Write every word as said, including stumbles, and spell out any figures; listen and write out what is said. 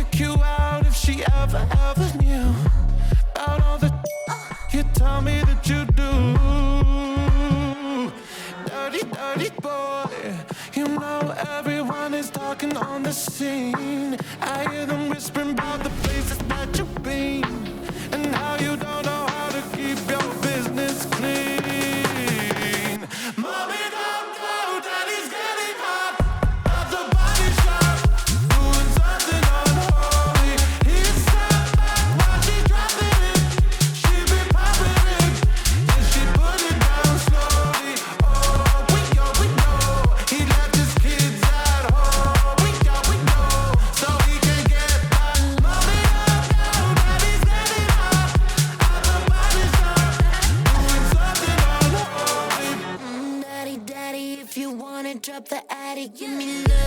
take you out if she ever, ever knew about all the you tell me that you do. Dirty, dirty boy, you know everyone is talking on the scene. I hear them whispering about the places that you've been and how you don't know how to keep your business clean. Mommy, don't go, daddy's getting hot at the body shop, doing something unholy. He's sat back while she dropping it. She be popping it, then she put it down slowly. Oh, we go, we know he left his kids at home. We go, we know, so he can get back. Mommy, don't go, daddy's getting hot at the body shop, doing something unholy. Mm, daddy, daddy, if you wanna drop the attic, give me love.